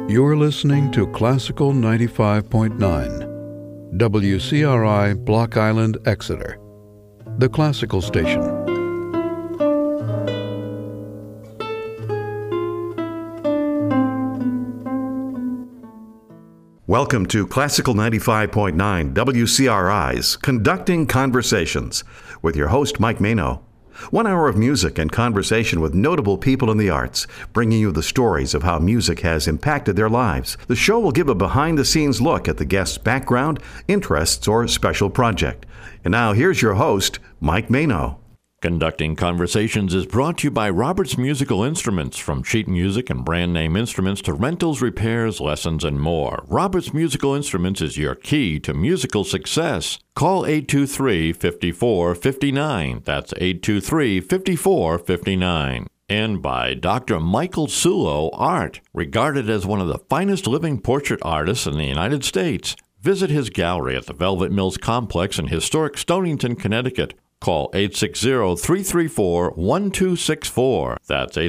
You're listening to Classical 95.9, WCRI Block Island, Exeter, the classical station. Welcome to Classical 95.9 WCRI's Conducting Conversations with your host, Mike Mano. 1 hour of music and conversation with notable people in the arts, bringing you the stories of how music has impacted their lives. The show will give a behind-the-scenes look at the guest's background, interests, or special project. And now here's your host, Mike Mano. Conducting Conversations is brought to you by Roberts Musical Instruments. From sheet music and brand name instruments to rentals, repairs, lessons, and more. Roberts Musical Instruments is your key to musical success. Call 823-5459. That's 823-5459. And by Dr. Michael Sulo Art, regarded as one of the finest living portrait artists in the United States. Visit his gallery at the Velvet Mills Complex in historic Stonington, Connecticut. Call 860-334-1264. That's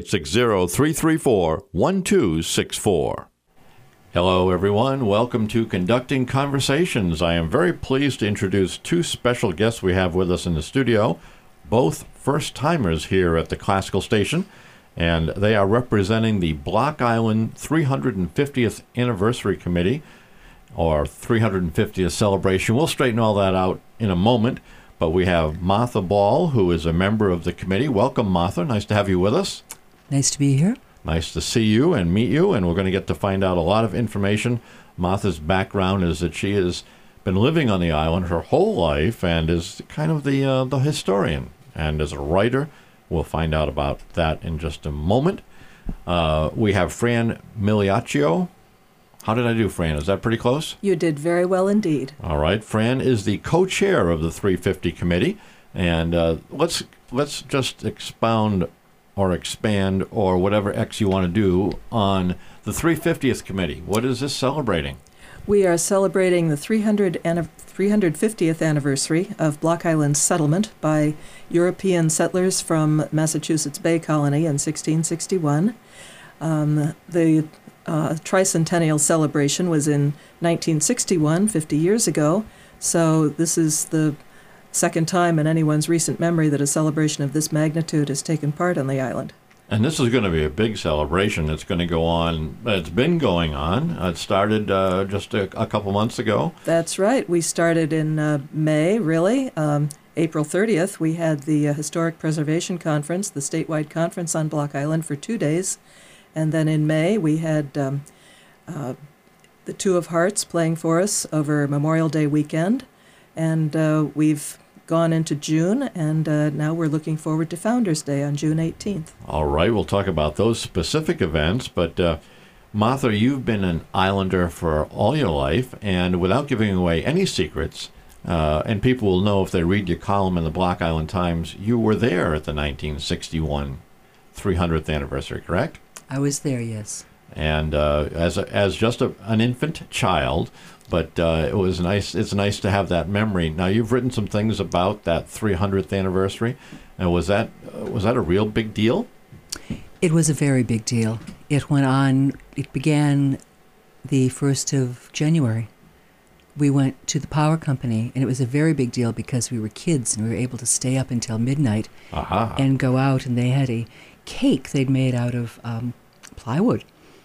860-334-1264. Hello, everyone. Welcome to Conducting Conversations. I am very pleased to introduce two special guests we have with us in the studio, both first-timers here at the Classical Station, and they are representing the Block Island 350th Anniversary Committee, or 350th Celebration. We'll straighten all that out in a moment. But we have Martha Ball, who is a member of the committee. Welcome, Martha. Nice to have you with us. Nice to be here. Nice to see you and meet you, and we're going to get to find out a lot of information. Martha's background is that she has been living on the island her whole life and is kind of the historian. And as a writer, we'll find out about that in just a moment. We have Fran Migliaccio. How did I do, Fran? Is that pretty close? You did very well indeed. All right. Fran is the co-chair of the 350 committee. And let's just expound or expand or whatever X you want to do on the 350th committee. What is this celebrating? We are celebrating the 350th anniversary of Block Island's settlement by European settlers from Massachusetts Bay Colony in 1661. The tricentennial celebration was in 1961, 50 years ago, so this is the second time in anyone's recent memory that a celebration of this magnitude has taken part on the island. And this is going to be a big celebration. It's going to go on. It's been going on. It started just a couple months ago. That's right. We started in May, really. April 30th, we had the Historic Preservation Conference, the statewide conference on Block Island for 2 days. And then in May, we had the Two of Hearts playing for us over Memorial Day weekend. And we've gone into June, and now we're looking forward to Founders Day on June 18th. All right, we'll talk about those specific events. But Martha, you've been an islander for all your life, and without giving away any secrets, and people will know if they read your column in the Block Island Times, you were there at the 1961 300th anniversary, correct? I was there, yes. And as just an infant child, but it was nice. It's nice to have that memory. Now, you've written some things about that 300th anniversary, and was that a real big deal? It was a very big deal. It went on. It began the 1st of January. We went to the power company, and it was a very big deal because we were kids and we were able to stay up until midnight and go out, and they had a cake they'd made out of plywood.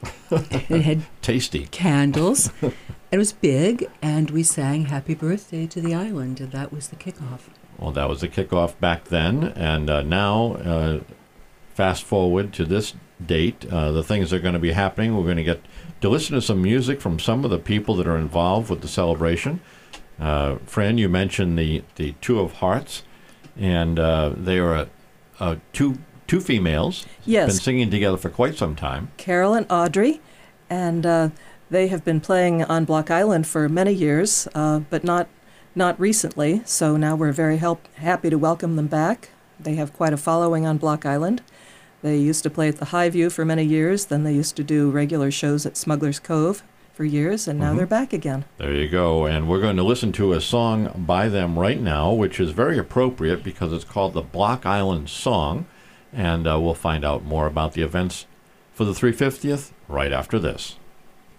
It had tasty candles. It was big, and we sang Happy Birthday to the Island, and that was the kickoff. Well, that was the kickoff back then, and now, fast forward to this date, the things that are going to be happening. We're going to get to listen to some music from some of the people that are involved with the celebration. Fran, you mentioned the Two of Hearts, and they are two females. Yes. Been singing together for quite some time. Carol and Audrey, and they have been playing on Block Island for many years, but not recently. So now we're very happy to welcome them back. They have quite a following on Block Island. They used to play at the Highview for many years. Then they used to do regular shows at Smuggler's Cove for years, and now they're back again. There you go. And we're going to listen to a song by them right now, which is very appropriate because it's called the Block Island Song. And we'll find out more about the events for the 350th right after this.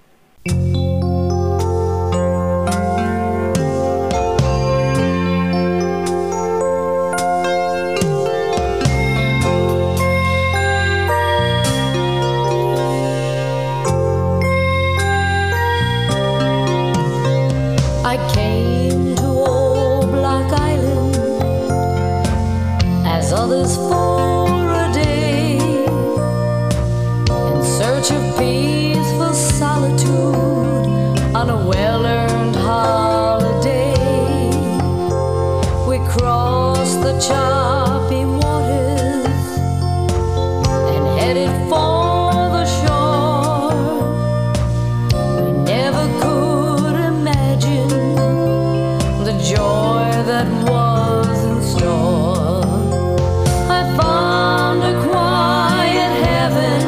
I came to old Block Island as others for a day, in search of peaceful solitude on a well-earned holiday. We crossed the choppy waters and headed for the shore. We never could imagine the joy that was in store. I found a quiet heaven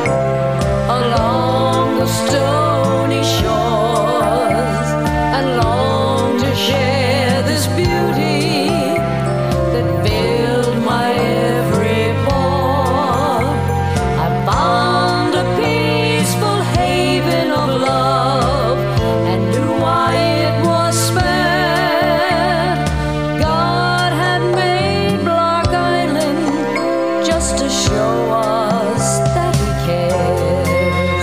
along the stony shores, and longed to share this beauty that filled my every pore. I found a peaceful haven of love and knew why it was spared. God had made Block Island just to show us that He cares.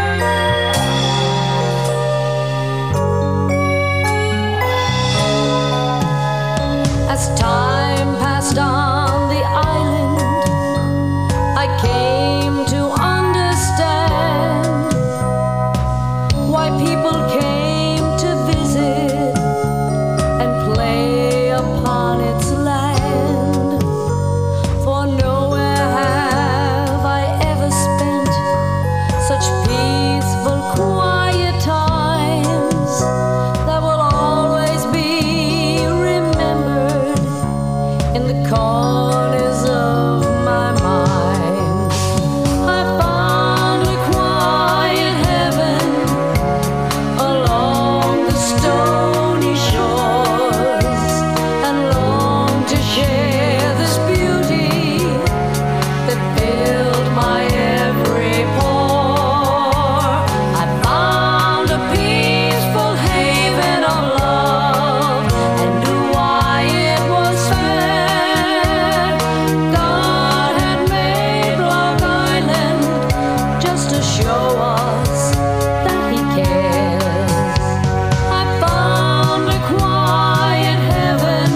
As time passed on the island, I came to understand why people came to visit and play upon its land. For nowhere have I ever spent such peaceful, quiet times that will always be remembered in the corners of my mind. I found a quiet heaven along the stony shores, and longed to share this beauty that filled my every pore. I found a peaceful haven of love and knew why it was fair. God had made Block Island just to show us that He cares. I found a quiet heaven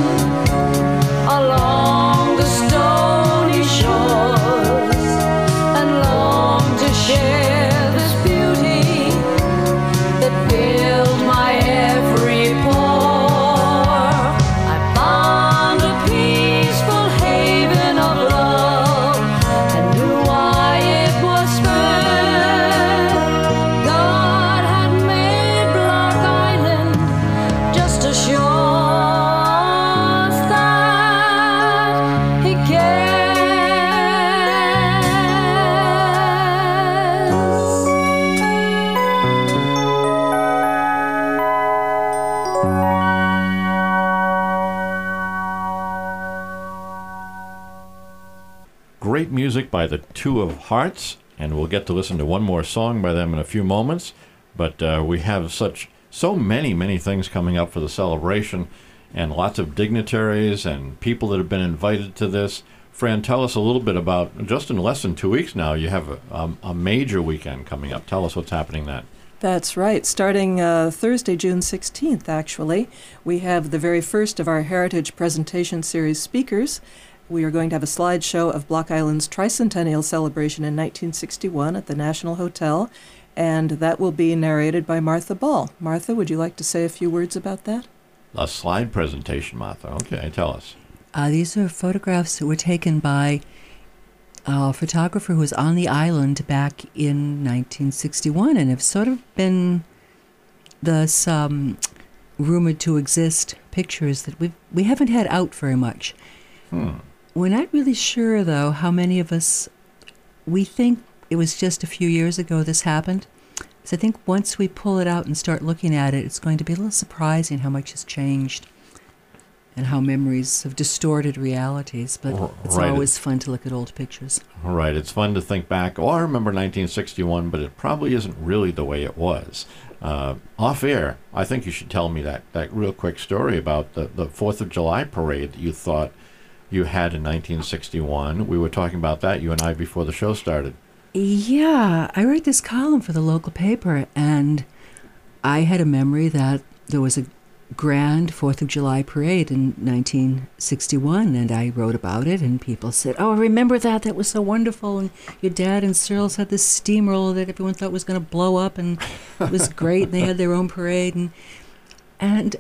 along the stony shores, and longed to share this beauty that filled my every pore. I found a peaceful haven of love and knew why it was fair. God had made Block Island just to show us that He cares. Great music by the Two of Hearts, and we'll get to listen to one more song by them in a few moments. But we have so many things coming up for the celebration, and lots of dignitaries and people that have been invited to this. Fran, tell us a little bit about, just in less than 2 weeks now, you have a major weekend coming up. Tell us what's happening then. That's right. Starting Thursday, June 16th, actually, we have the very first of our Heritage Presentation Series speakers. We are going to have a slideshow of Block Island's tricentennial celebration in 1961 at the National Hotel, and that will be narrated by Martha Ball. Martha, would you like to say a few words about that? A slide presentation, Martha. Okay, tell us. These are photographs that were taken by a photographer who was on the island back in 1961 and have sort of been this rumored to exist pictures that we haven't had out very much. We're not really sure, though, how many of us, we think it was just a few years ago this happened. So I think once we pull it out and start looking at it, it's going to be a little surprising how much has changed and how memories have distorted realities. But it's always fun to look at old pictures. Right. It's fun to think back, oh, I remember 1961, but it probably isn't really the way it was. Off air, I think you should tell me that real quick story about the 4th of July parade that you thought you had in 1961. We were talking about that, you and I, before the show started. Yeah, I wrote this column for the local paper, and I had a memory that there was a grand 4th of July parade in 1961, and I wrote about it, and people said, "Oh, I remember that. That was so wonderful." And your dad and Searles had this steamroller that everyone thought was going to blow up, and it was great. And they had their own parade, and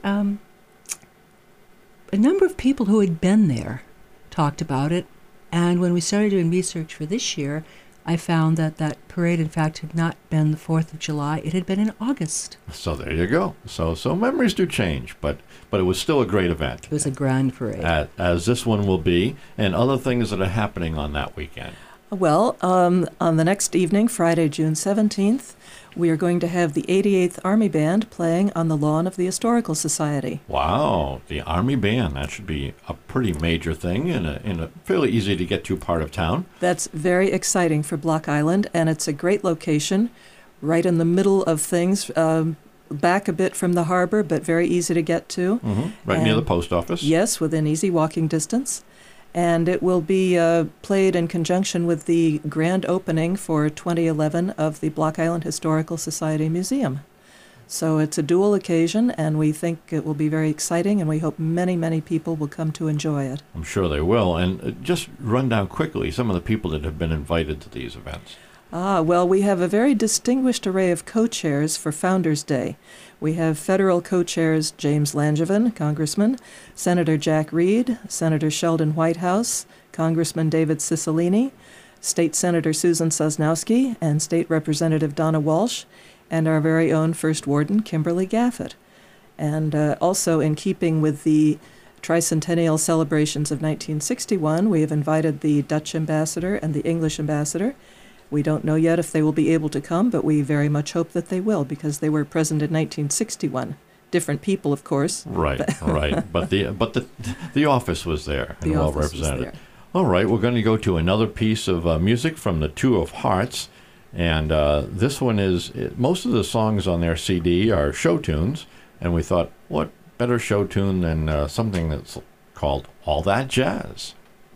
a number of people who had been there talked about it. And when we started doing research for this year, I found that that parade, in fact, had not been the 4th of July. It had been in August. So there you go. So memories do change, but it was still a great event. It was a grand parade. As this one will be, and other things that are happening on that weekend. Well, on the next evening, Friday, June 17th, we are going to have the 88th Army Band playing on the lawn of the Historical Society. Wow, the Army Band. That should be a pretty major thing in a fairly easy to get to part of town. That's very exciting for Block Island, and it's a great location, right in the middle of things, back a bit from the harbor, but very easy to get to. Mm-hmm. Right near the post office. Yes, within easy walking distance. And it will be played in conjunction with the grand opening for 2011 of the Block Island Historical Society Museum. So it's a dual occasion, and we think it will be very exciting, and we hope many, many people will come to enjoy it. I'm sure they will. And just run down quickly some of the people that have been invited to these events. Well, we have a very distinguished array of co-chairs for Founders Day. We have federal co-chairs James Langevin, Congressman, Senator Jack Reed, Senator Sheldon Whitehouse, Congressman David Cicilline, State Senator Susan Sosnowski, and State Representative Donna Walsh, and our very own First Warden, Kimberly Gaffett. And also in keeping with the tricentennial celebrations of 1961, we have invited the Dutch ambassador and the English ambassador. We don't know yet if they will be able to come, but we very much hope that they will, because they were present in 1961. Different people, of course. Right, right. But the office was there and well represented. All right, we're going to go to another piece of music from the Two of Hearts, and this one is most of the songs on their CD are show tunes, and we thought, what better show tune than something that's called All That Jazz.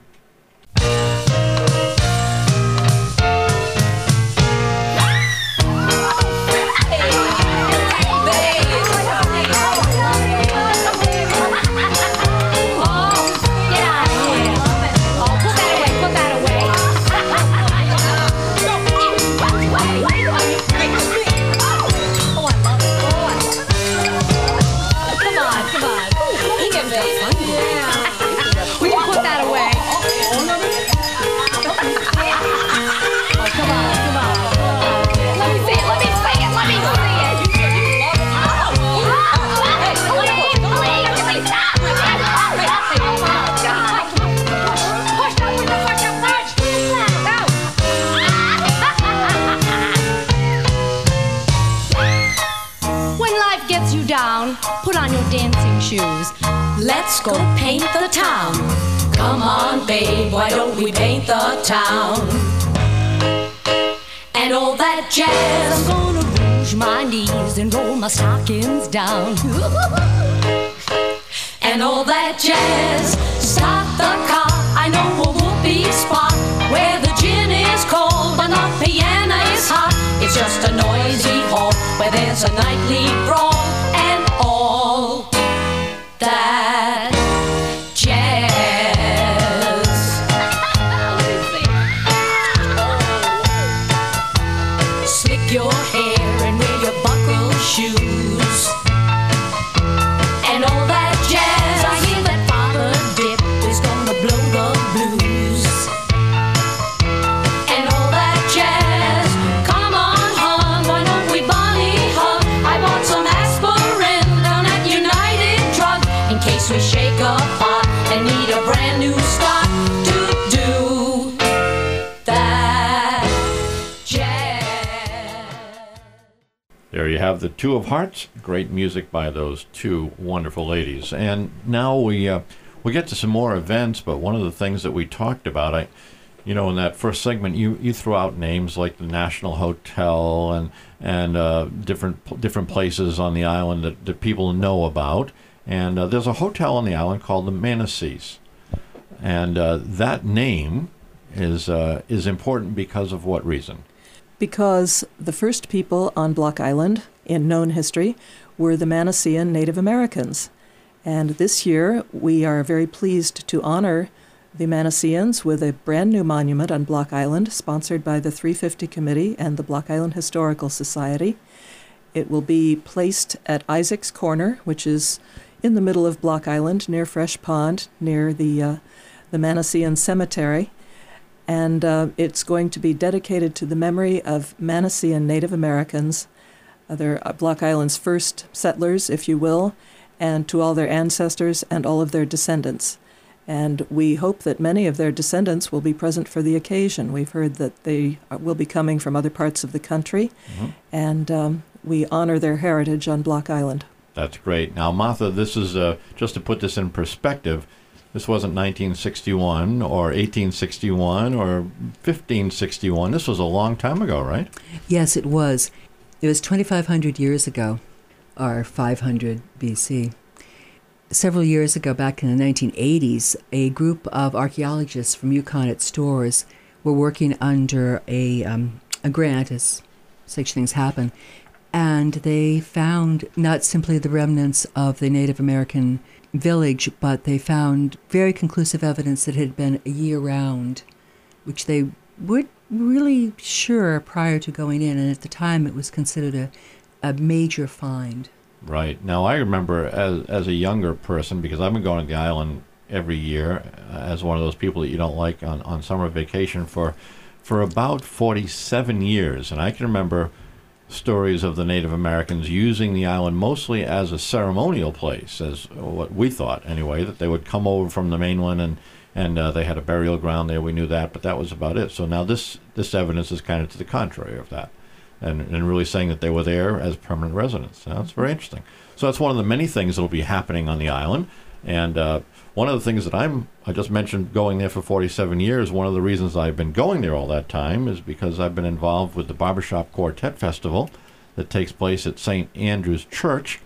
Put on your dancing shoes. Let's go paint the town. Come on, babe, why don't we paint the town? And all that jazz. I'm gonna rouge my knees and roll my stockings down. And all that jazz. Stop the car, I know a whoopee spot where the gin is cold but not piano is hot. It's just a noisy hall where there's a nightly brawl. And all that jazz. Slick your hair and wear your buckle shoes. And all that jazz. I hear that Father Dip is gonna blow the blues. And all that jazz. Come on, hon, why don't we bunny hug? I want some aspirin down at United Drug in case we shake apart and need a brand new start to do that jazz. There you have the Two of Hearts. Great music by those two wonderful ladies. And now we get to some more events, but one of the things that we talked about, You know, in that first segment, you threw out names like the National Hotel and different places on the island that people know about. And there's a hotel on the island called the Manassas. And that name is important because of what reason? Because the first people on Block Island in known history were the Manassian Native Americans. And this year, we are very pleased to honor the Manassians with a brand new monument on Block Island, sponsored by the 350 Committee and the Block Island Historical Society. It will be placed at Isaac's Corner, which is in the middle of Block Island, near Fresh Pond, near the Manassian Cemetery. And it's going to be dedicated to the memory of Manassian Native Americans. They're Block Island's first settlers, if you will, and to all their ancestors and all of their descendants. And we hope that many of their descendants will be present for the occasion. We've heard that they will be coming from other parts of the country, and we honor their heritage on Block Island. That's great. Now, Martha, this is, just to put this in perspective, this wasn't 1961 or 1861 or 1561. This was a long time ago, right? Yes, it was. It was 2,500 years ago, or 500 BC. Several years ago, back in the 1980s, a group of archaeologists from Yukon at Storrs were working under a grant, as such things happen, and they found not simply the remnants of the Native American village, but they found very conclusive evidence that it had been a year-round, which they weren't really sure prior to going in, and at the time it was considered a major find. Right. Now, I remember as a younger person, because I've been going to the island every year as one of those people that you don't like on summer vacation for about 47 years. And I can remember stories of the Native Americans using the island mostly as a ceremonial place, as what we thought anyway, that they would come over from the mainland and they had a burial ground there. We knew that, but that was about it. So now this evidence is kind of to the contrary of that. And really saying that they were there as permanent residents. Now, that's very interesting. So that's one of the many things that will be happening on the island. And one of the things that I just mentioned going there for 47 years, one of the reasons I've been going there all that time is because I've been involved with the Barbershop Quartet Festival that takes place at St. Andrew's Church.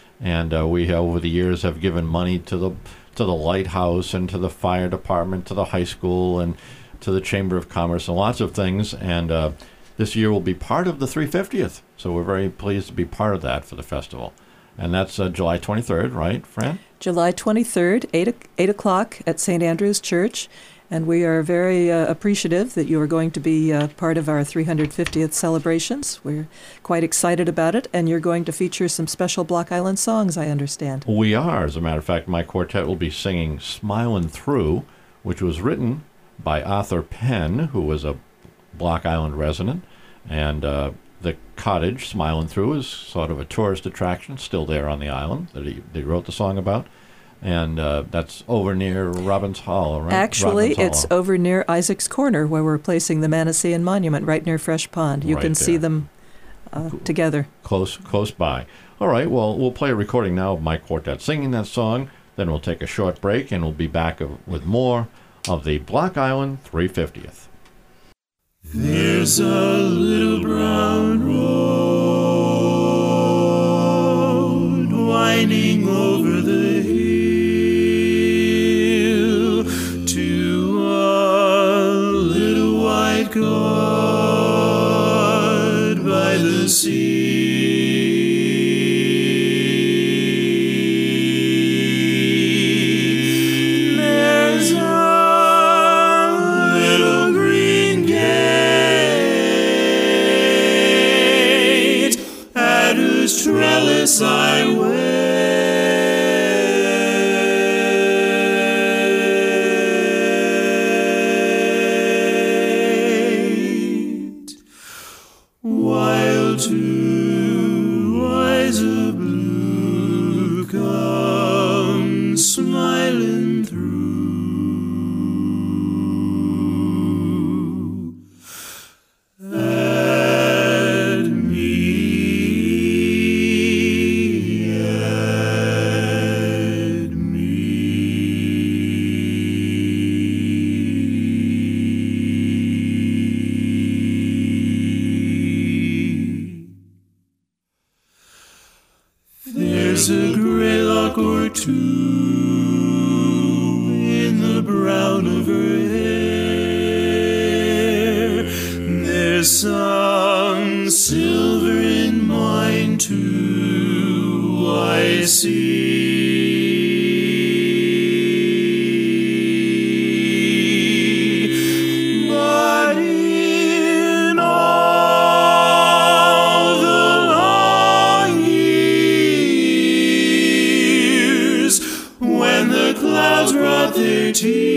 And we, over the years, have given money to the lighthouse and to the fire department, to the high school, and to the Chamber of Commerce, and lots of things. And this year will be part of the 350th, so we're very pleased to be part of that for the festival. And that's July 23rd, right, Fran? July 23rd, 8 o'clock at St. Andrew's Church, and we are very appreciative that you are going to be part of our 350th celebrations. We're quite excited about it, and you're going to feature some special Block Island songs, I understand. We are. As a matter of fact, my quartet will be singing Smilin' Through, which was written by Arthur Penn, who was a Block Island resident. And the cottage, Smilin' Through, is sort of a tourist attraction, still there on the island, that he wrote the song about. And that's over near Robbins Hall, right? Actually, Robbins Hall. over near Isaac's Corner, where we're placing the Manassian Monument, right near Fresh Pond. You Right can see there. them together. Close by. All right, well, we'll play a recording now of my quartet singing that song. Then we'll take a short break, and we'll be back with more of the Block Island 350th. There's a little brown road winding over the hill to a little white cot by the sea. There's a little green gate at whose trellis I wait, while two eyes of blue come smiling through. At me, at me. a greylock or two in the brown of her hair. There's some silver in mine too, I see. But in all the long years, when the clouds brought their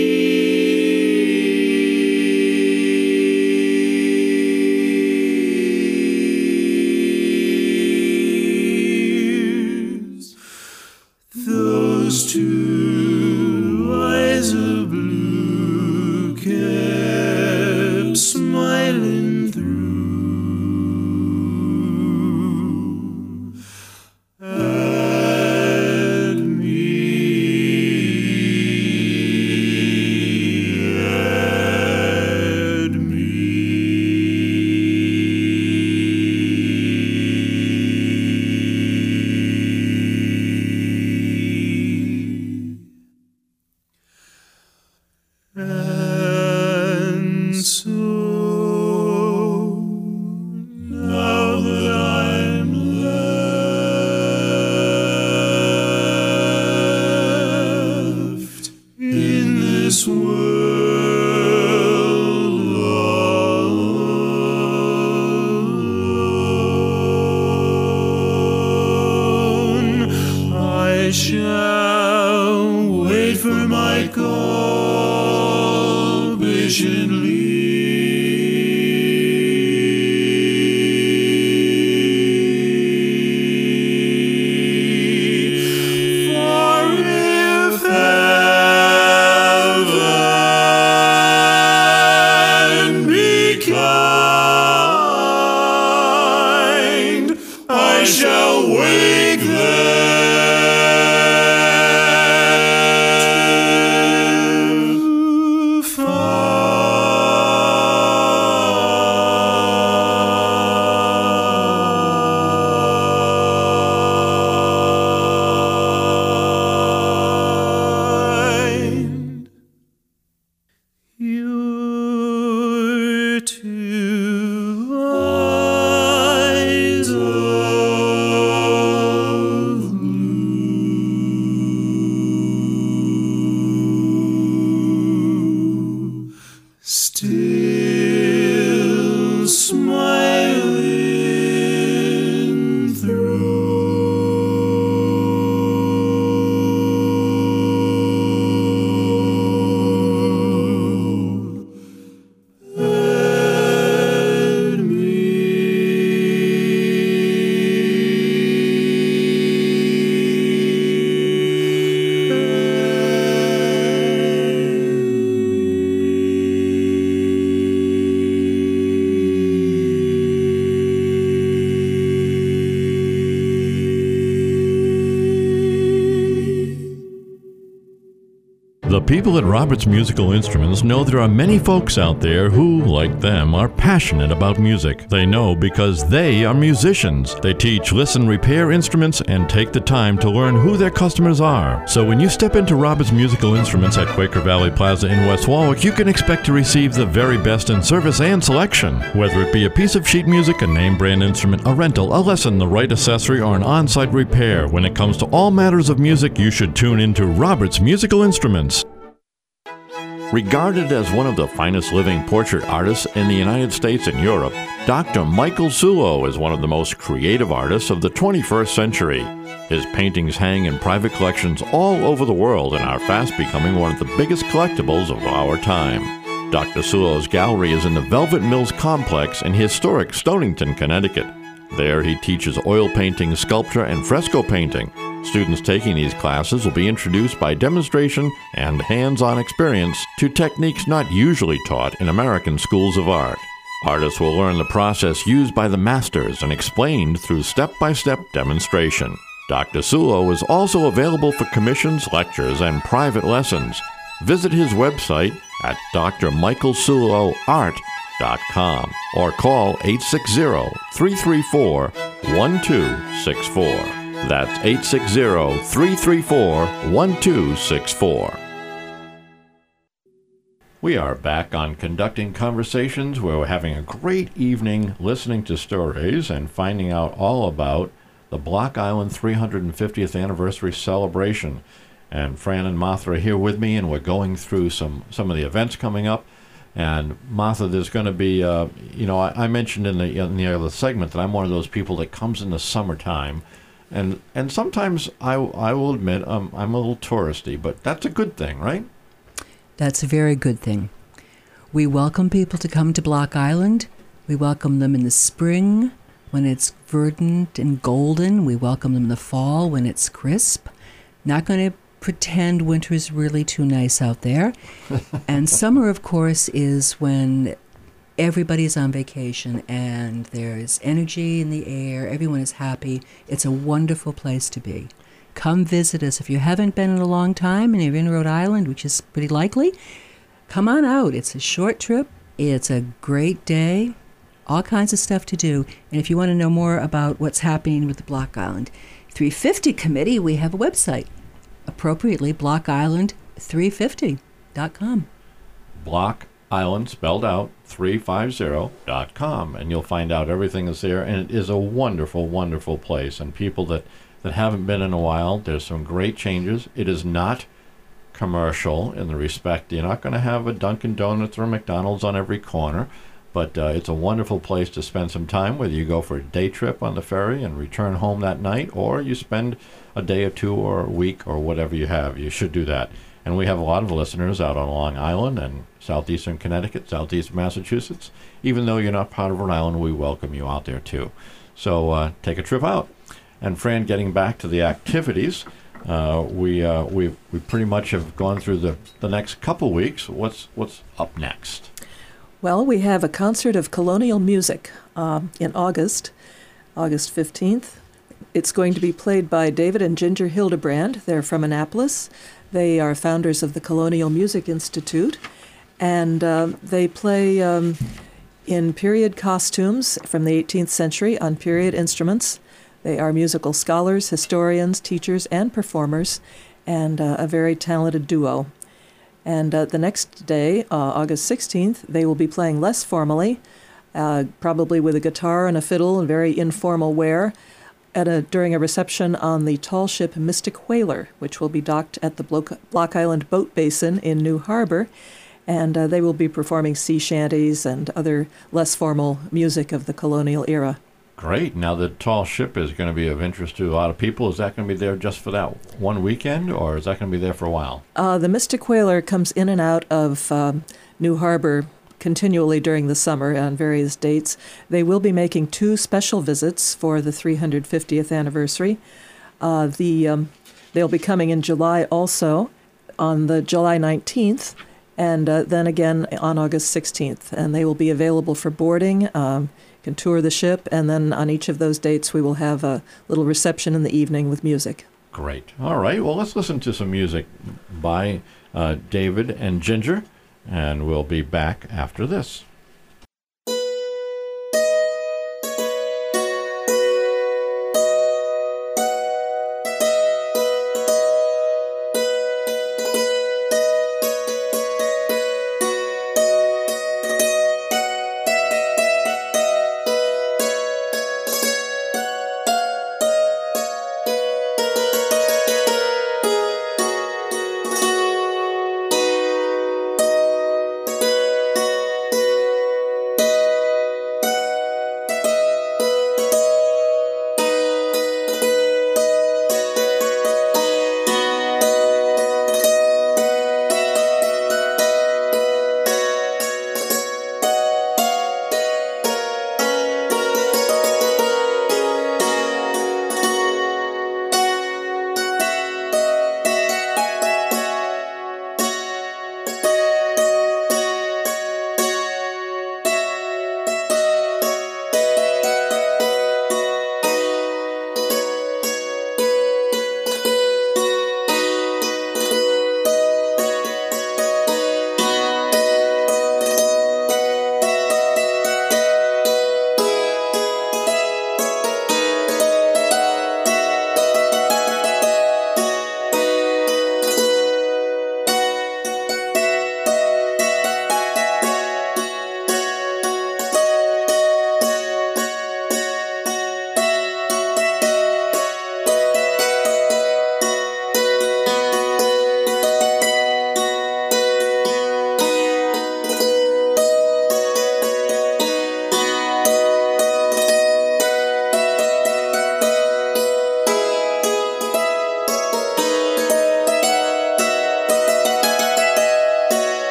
tears, those two eyes of blue kept smiling through at me, at me. And so, now that I'm left in this world alone, I shall wait for my call patiently. For if heaven be kind, I shall wake to find your two eyes of blue, still smiling through at The people at Roberts Musical Instruments know there are many folks out there who, like them, are passionate about music. They know because they are musicians. They teach, listen, repair instruments, and take the time to learn who their customers are. So when you step into Roberts Musical Instruments at Quaker Valley Plaza in West Warwick, you can expect to receive the very best in service and selection. Whether it be a piece of sheet music, a name brand instrument, a rental, a lesson, the right accessory, or an on-site repair, when it comes to all matters of music, you should tune into Roberts Musical Instruments. Regarded as one of the finest living portrait artists in the United States and Europe, Dr. Michael Sulo is one of the most creative artists of the 21st century. His paintings hang in private collections all over the world and are fast becoming one of the biggest collectibles of our time. Dr. Sulo's gallery is in the Velvet Mills Complex in historic Stonington, Connecticut. There he teaches oil painting, sculpture, and fresco painting. Students taking these classes will be introduced by demonstration and hands-on experience to techniques not usually taught in American schools of art. Artists will learn the process used by the masters and explained through step-by-step demonstration. Dr. Sulo is also available for commissions, lectures, and private lessons. Visit his website at drmichaelsuloart.com or call 860-334-1264. That's 860-334-1264. We are back on Conducting Conversations, where we're having a great evening listening to stories and finding out all about the Block Island 350th anniversary celebration. And Fran and Martha are here with me, and we're going through some of the events coming up. And Martha, there's going to be, I mentioned in the other segment that I'm one of those people that comes in the summertime, and sometimes I will admit I'm a little touristy, but that's a good thing, right? That's a very good thing. We welcome people to come to Block Island. We welcome them in the spring when it's verdant and golden. We welcome them in the fall when it's crisp. Not going to pretend winter is really too nice out there. And summer, of course, is when everybody's on vacation and there's energy in the air. Everyone is happy. It's a wonderful place to be. Come visit us. If you haven't been in a long time and you're in Rhode Island, which is pretty likely, come on out. It's a short trip. It's a great day. All kinds of stuff to do. And if you want to know more about what's happening with the Block Island 350 Committee, we have a website. Appropriately, blockisland350.com. Block Island, spelled out, 350.com. And you'll find out everything that's there. And it is a wonderful, wonderful place. And people that haven't been in a while, there's some great changes. It is not commercial in the respect you're not going to have a Dunkin' Donuts or a McDonald's on every corner, but it's a wonderful place to spend some time, whether you go for a day trip on the ferry and return home that night, or you spend a day or two or a week or whatever you have. You should do that. And we have a lot of listeners out on Long Island and southeastern Connecticut, southeast Massachusetts. Even though you're not part of Rhode Island, we welcome you out there too. So take a trip out. And Fran, getting back to the activities, we pretty much have gone through the next couple weeks. What's up next? Well, we have a concert of colonial music in August 15th. It's going to be played by David and Ginger Hildebrand. They're from Annapolis. They are founders of the Colonial Music Institute, and they play in period costumes from the 18th century on period instruments. They are musical scholars, historians, teachers, and performers, and a very talented duo. And the next day, August 16th, they will be playing less formally, probably with a guitar and a fiddle and very informal wear, during a reception on the tall ship Mystic Whaler, which will be docked at the Block Island Boat Basin in New Harbor. And they will be performing sea shanties and other less formal music of the colonial era. Great. Now, the tall ship is going to be of interest to a lot of people. Is that going to be there just for that one weekend, or is that going to be there for a while? The Mystic Whaler comes in and out of New Harbor continually during the summer on various dates. They will be making 2 special visits for the 350th anniversary. They'll be coming in July also, on the July 19th, and then again on August 16th. And they will be available for boarding. Can tour the ship, and then on each of those dates we will have a little reception in the evening with music. Great. All right. Well, let's listen to some music by David and Ginger, and we'll be back after this.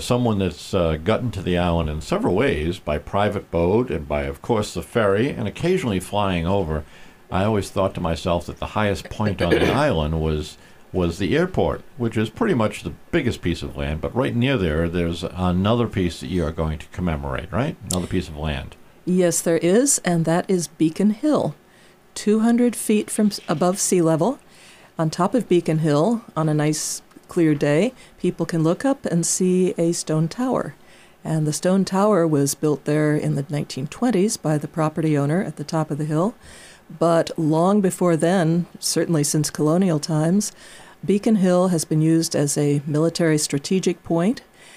as someone that's gotten to the island in several ways, by private boat and by, of course, the ferry, and occasionally flying over, I always thought to myself that the highest point on the island was the airport, which is pretty much the biggest piece of land. But right near there's another piece that you are going to commemorate, right? Another piece of land. Yes, there is, and that is Beacon Hill, 200 feet from above sea level. On top of Beacon Hill, on a nice clear day, people can look up and see a stone tower. And the stone tower was built there in the 1920s by the property owner at the top of the hill. But long before then, certainly since colonial times, Beacon Hill has been used as a military strategic point,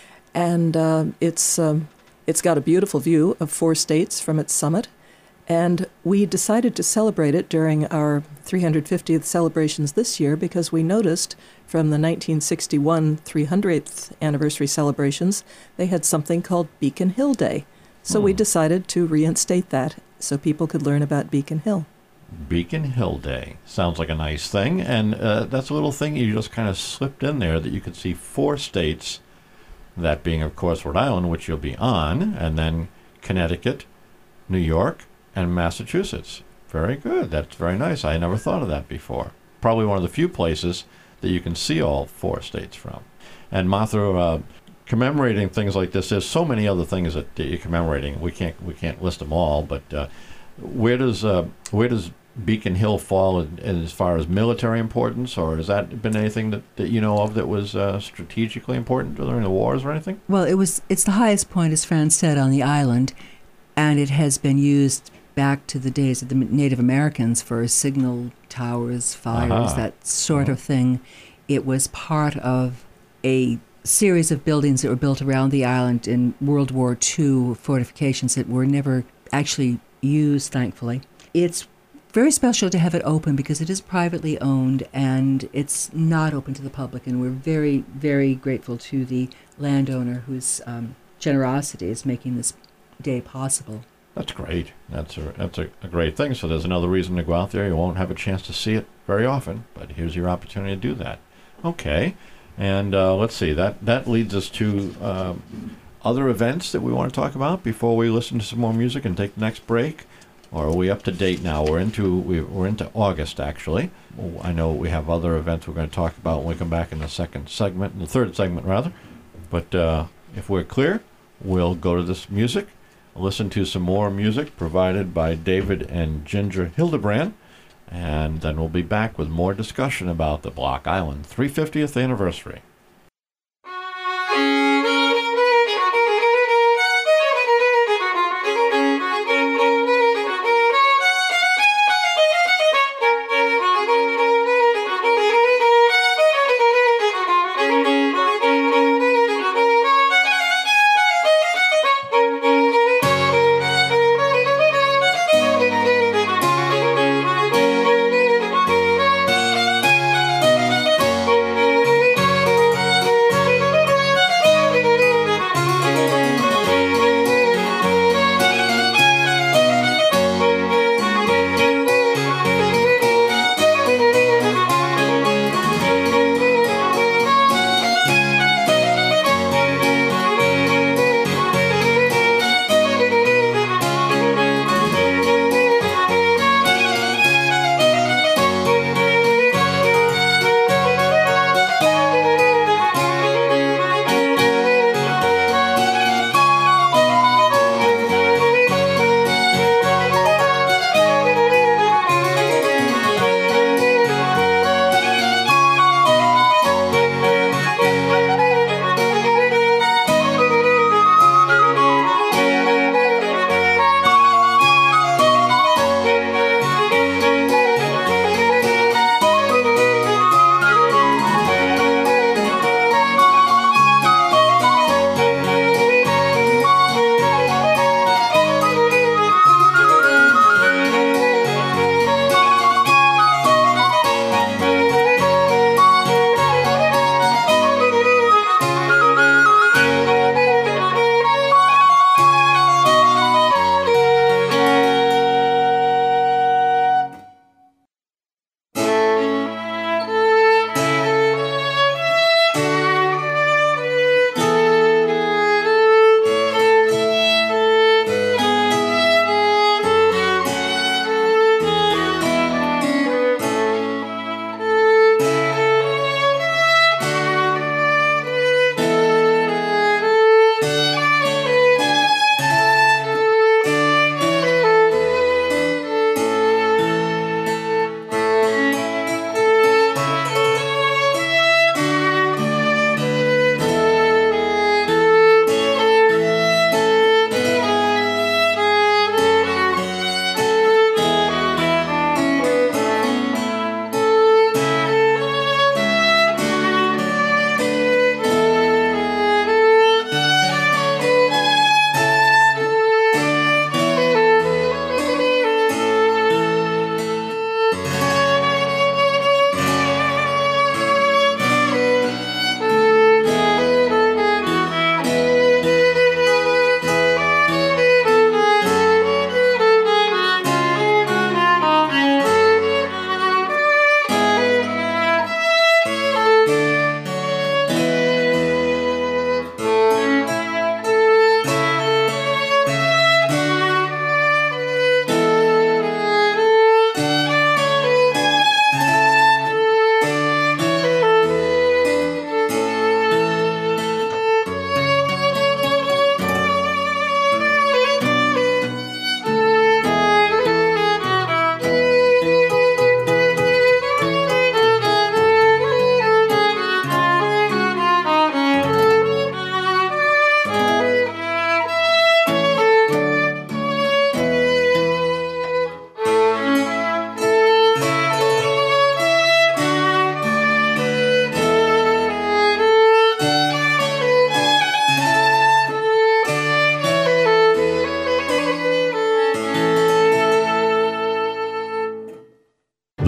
and it's got a beautiful view of 4 states from its summit. And we decided to celebrate it during our 350th celebrations this year because we noticed from the 1961 300th anniversary celebrations, they had something called Beacon Hill Day. So we decided to reinstate that so people could learn about Beacon Hill. Beacon Hill Day. Sounds like a nice thing. And that's a little thing you just kind of slipped in there that you could see 4 states, that being, of course, Rhode Island, which you'll be on, and then Connecticut, New York, and Massachusetts. Very good. That's very nice. I never thought of that before. Probably one of the few places that you can see all 4 states from. And Martha, commemorating things like this, there's so many other things that you're commemorating. We can't list them all, but where does Beacon Hill fall in as far as military importance, or has that been anything that you know of that was strategically important during the wars or anything? Well, it's the highest point, as Fran said, on the island, and it has been used back to the days of the Native Americans for signal towers, fires, that sort of thing. It was part of a series of buildings that were built around the island in World War II, fortifications that were never actually used, thankfully. It's very special to have it open because it is privately owned and it's not open to the public, and we're very, very grateful to the landowner whose generosity is making this day possible. That's great. That's a great thing. So there's another reason to go out there. You won't have a chance to see it very often, but here's your opportunity to do that. Okay. And let's see. That leads us to other events that we want to talk about before we listen to some more music and take the next break. Or are we up to date now? We're into August, actually. I know we have other events we're going to talk about when we come back in the third segment, rather. But if we're clear, we'll go to this music, listen to some more music provided by David and Ginger Hildebrand, and then we'll be back with more discussion about the Block Island 350th anniversary.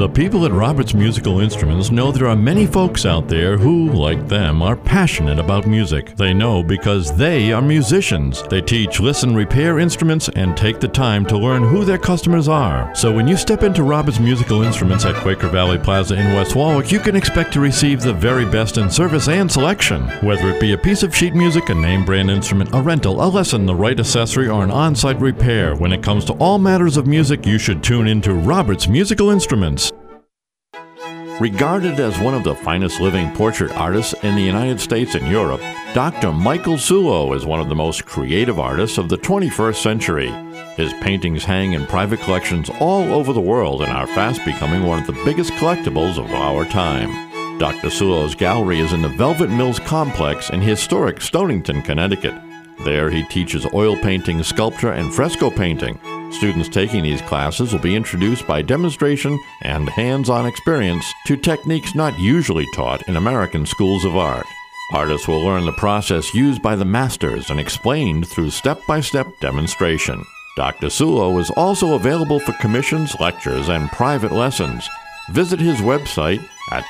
The people at Roberts Musical Instruments know there are many folks out there who, like them, are passionate about music. They know because they are musicians. They teach, listen, repair instruments, and take the time to learn who their customers are. So when you step into Roberts Musical Instruments at Quaker Valley Plaza in West Warwick, you can expect to receive the very best in service and selection. Whether it be a piece of sheet music, a name brand instrument, a rental, a lesson, the right accessory, or an on-site repair, when it comes to all matters of music, you should tune into Roberts Musical Instruments. Regarded as one of the finest living portrait artists in the United States and Europe, Dr. Michael Sulo is one of the most creative artists of the 21st century. His paintings hang in private collections all over the world and are fast becoming one of the biggest collectibles of our time. Dr. Sulo's gallery is in the Velvet Mills Complex in historic Stonington, Connecticut. There he teaches oil painting, sculpture, and fresco painting. Students taking these classes will be introduced by demonstration and hands-on experience to techniques not usually taught in American schools of art. Artists will learn the process used by the masters and explained through step-by-step demonstration. Dr. Sulo is also available for commissions, lectures, and private lessons. Visit his website at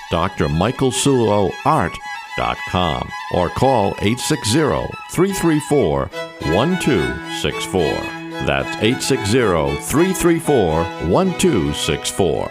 drmichaelsuloart.com or call 860-334-1264. That's 860-334-1264.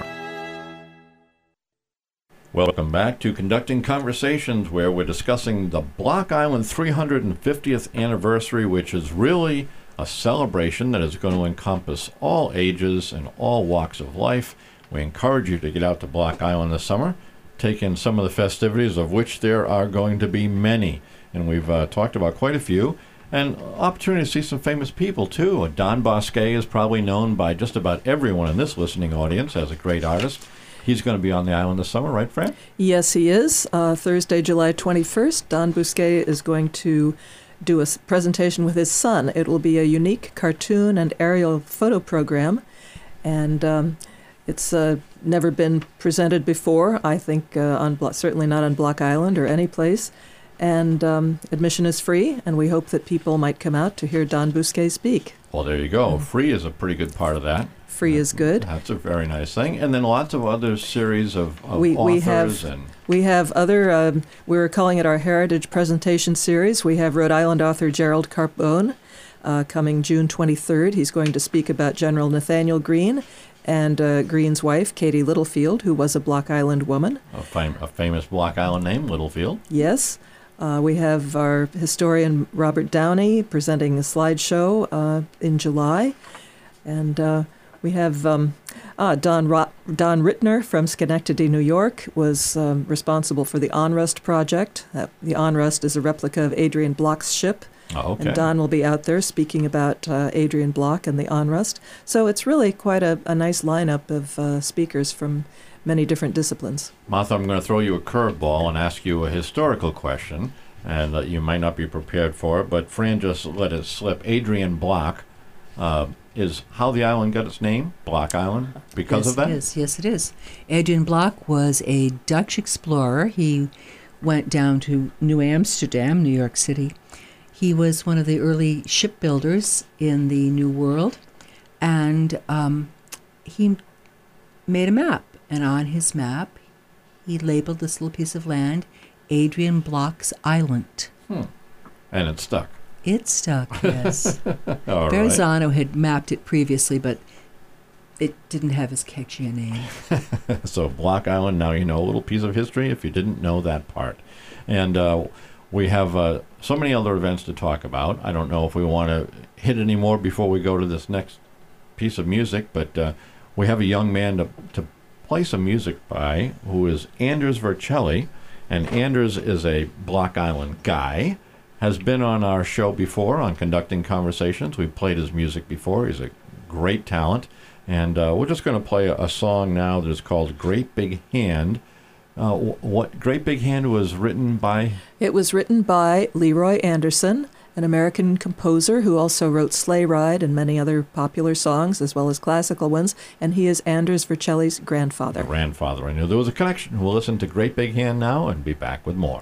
Welcome back to Conducting Conversations, where we're discussing the Block Island 350th anniversary, which is really a celebration that is going to encompass all ages and all walks of life. We encourage you to get out to Block Island this summer, take in some of the festivities, of which there are going to be many. And we've talked about quite a few. And opportunity to see some famous people, too. Don Bosquet is probably known by just about everyone in this listening audience as a great artist. He's going to be on the island this summer, right, Fran? Yes, he is. Thursday, July 21st, Don Bosquet is going to do a presentation with his son. It will be a unique cartoon and aerial photo program, and it's never been presented before, I think, certainly not on Block Island or any place. And admission is free, and we hope that people might come out to hear Don Bosquet speak. Well, there you go. Free is a pretty good part of that. Free is good. That's a very nice thing. And then lots of other series of we authors. We have other, we're calling it our Heritage Presentation Series. We have Rhode Island author Gerald Carbone coming June 23rd. He's going to speak about General Nathaniel Greene and Greene's wife, Katie Littlefield, who was a Block Island woman. A famous Block Island name, Littlefield. Yes. We have our historian Robert Downey presenting a slideshow in July. And we have Don Rittner from Schenectady, New York, was responsible for the Onrust project. The Onrust is a replica of Adrian Block's ship. Oh, okay. And Don will be out there speaking about Adrian Block and the Onrust. So it's really quite a nice lineup of speakers from many different disciplines. Martha, I'm going to throw you a curveball and ask you a historical question, and you might not be prepared for it, but Fran just let it slip. Adrian Block is how the island got its name, Block Island, because of that? Yes, it is. Adrian Block was a Dutch explorer. He went down to New Amsterdam, New York City. He was one of the early shipbuilders in the New World, and he made a map. And on his map, he labeled this little piece of land Adrian Block's Island. And it stuck. It stuck, yes. All Verrazano had mapped it previously, but it didn't have as catchy a name. So Block Island, now you know a little piece of history if you didn't know that part. And we have so many other events to talk about. I don't know if we want to hit any more before we go to this next piece of music, but we have a young man to play some music by, who is Anders Vercelli. And Anders is a Block Island guy, has been on our show before on Conducting Conversations. We've played his music before. He's a great talent. And we're just going to play a song now that is called Great Big Hand. What Great Big Hand was written by? It was written by Leroy Anderson, an American composer who also wrote Sleigh Ride and many other popular songs, as well as classical ones, and he is Anders Vercelli's grandfather. Grandfather. I knew there was a connection. We'll listen to Great Big Hand now and be back with more.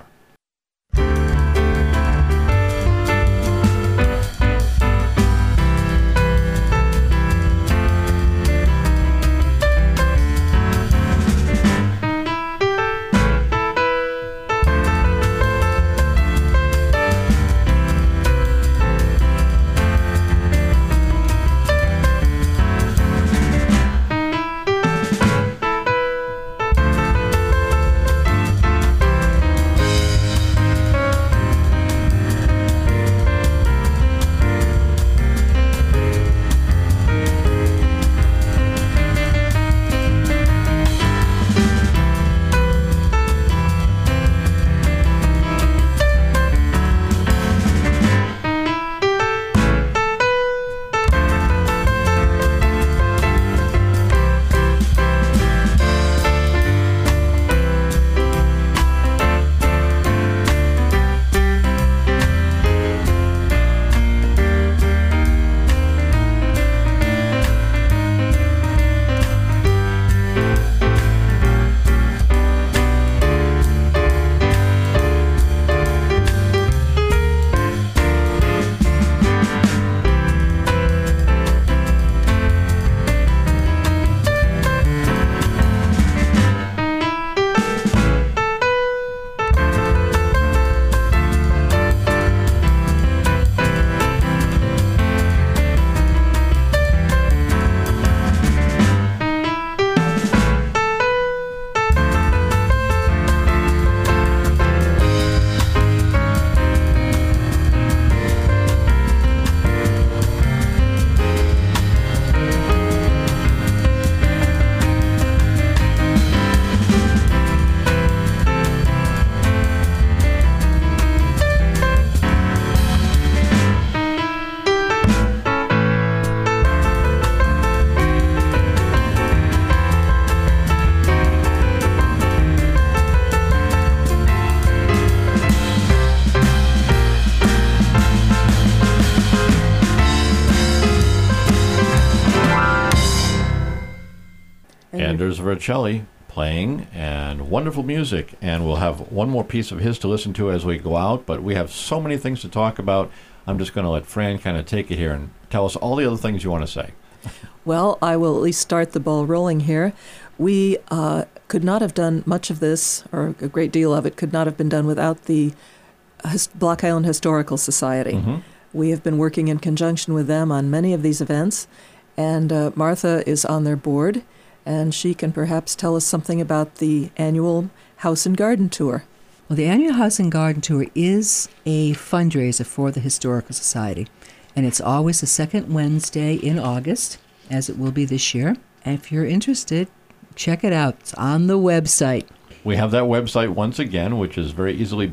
Anders Vercelli playing, and wonderful music. And we'll have one more piece of his to listen to as we go out, but we have so many things to talk about. I'm just going to let Fran kind of take it here and tell us all the other things you want to say. Well, I will at least start the ball rolling here. We could not have done much of this, or a great deal of it could not have been done without the Block Island Historical Society. Mm-hmm. We have been working in conjunction with them on many of these events, and Martha is on their board, and she can perhaps tell us something about the annual House and Garden Tour. Well, the annual House and Garden Tour is a fundraiser for the Historical Society, and it's always the second Wednesday in August, as it will be this year. And if you're interested, check it out. It's on the website. We have that website once again, which is very easily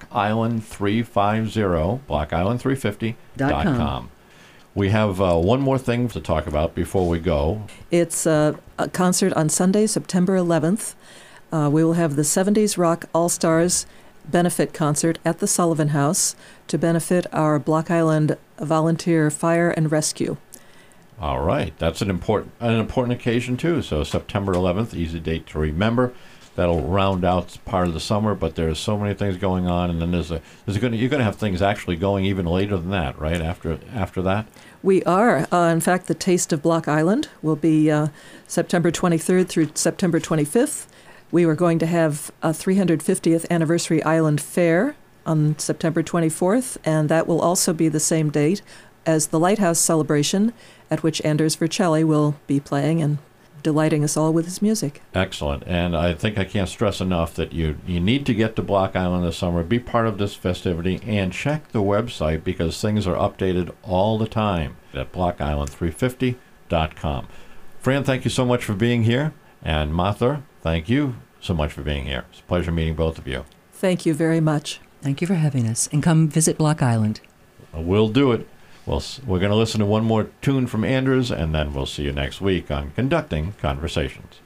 blockisland350, blockisland350.com. We have one more thing to talk about before we go. It's a concert on Sunday, September 11th. We will have the 70s Rock All-Stars benefit concert at the Sullivan House to benefit our Block Island Volunteer Fire and Rescue. All right. That's an important occasion, too. So September 11th, easy date to remember. That'll round out part of the summer, but there's so many things going on, and then you're going to have things actually going even later than that, right? After that, we are. In fact, the Taste of Block Island will be September 23rd through September 25th. We were going to have a 350th anniversary Island Fair on September 24th, and that will also be the same date as the Lighthouse celebration, at which Anders Vercelli will be playing and delighting us all with his music. Excellent. And I think I can't stress enough that you need to get to Block Island this summer, be part of this festivity, and check the website because things are updated all the time at blockisland350.com. Fran, thank you so much for being here. And Martha, thank you so much for being here. It's a pleasure meeting both of you. Thank you very much. Thank you for having us. And come visit Block Island. We'll do it. Well, we're going to listen to one more tune from Anders, and then we'll see you next week on Conducting Conversations.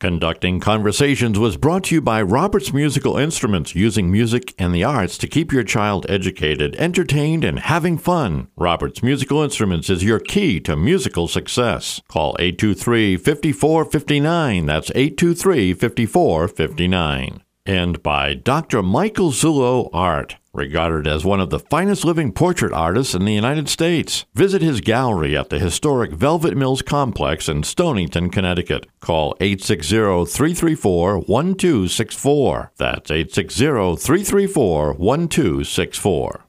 Conducting Conversations was brought to you by Roberts Musical Instruments, using music and the arts to keep your child educated, entertained, and having fun. Roberts Musical Instruments is your key to musical success. Call 823-5459. That's 823-5459. And by Dr. Michael Zullo Art, regarded as one of the finest living portrait artists in the United States. Visit his gallery at the historic Velvet Mills Complex in Stonington, Connecticut. Call 860-334-1264. That's 860-334-1264.